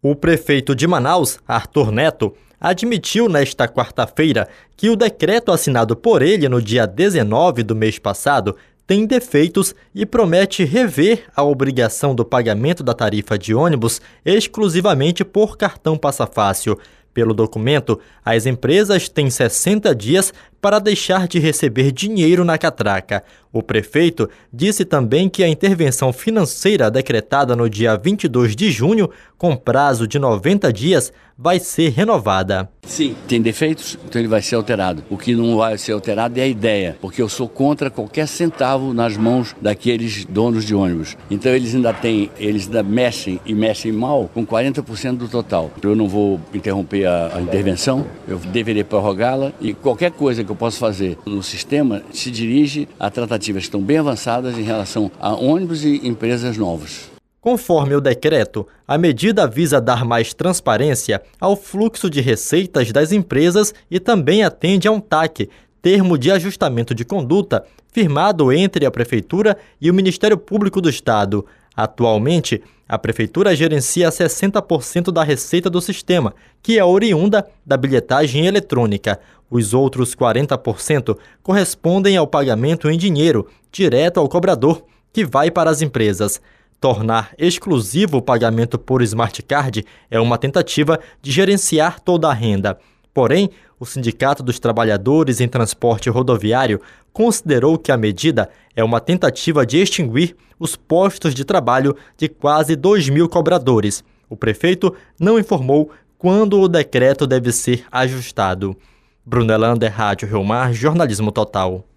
O prefeito de Manaus, Arthur Neto, admitiu nesta quarta-feira que o decreto assinado por ele no dia 19 do mês passado tem defeitos e promete rever a obrigação do pagamento da tarifa de ônibus exclusivamente por cartão Passa Fácil. Pelo documento, as empresas têm 60 dias para deixar de receber dinheiro na catraca. O prefeito disse também que a intervenção financeira decretada no dia 22 de junho, com prazo de 90 dias, vai ser renovada. Sim, tem defeitos, então ele vai ser alterado. O que não vai ser alterado é a ideia, porque eu sou contra qualquer centavo nas mãos daqueles donos de ônibus. Então eles ainda mexem mal com 40% do total. Eu não vou interromper a intervenção, eu deveria prorrogá-la e qualquer coisa que eu possa fazer no sistema se dirige a tratativas que estão bem avançadas em relação a ônibus e empresas novas. Conforme o decreto, a medida visa dar mais transparência ao fluxo de receitas das empresas e também atende a um TAC, termo de ajustamento de conduta, firmado entre a Prefeitura e o Ministério Público do Estado. Atualmente, a Prefeitura gerencia 60% da receita do sistema, que é oriunda da bilhetagem eletrônica. Os outros 40% correspondem ao pagamento em dinheiro, direto ao cobrador, que vai para as empresas. Tornar exclusivo o pagamento por Smart Card é uma tentativa de gerenciar toda a renda. Porém, o Sindicato dos Trabalhadores em Transporte Rodoviário considerou que a medida é uma tentativa de extinguir os postos de trabalho de quase 2.000 cobradores. O prefeito não informou quando o decreto deve ser ajustado. Brunelander, Rádio Rio Mar, Jornalismo Total.